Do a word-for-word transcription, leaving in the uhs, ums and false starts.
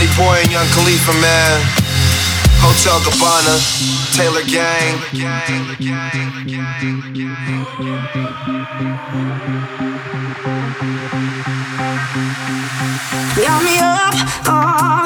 Boy and Young Khalifa, man. Hotel Gabbana, Taylor Gang. Got me up, oh.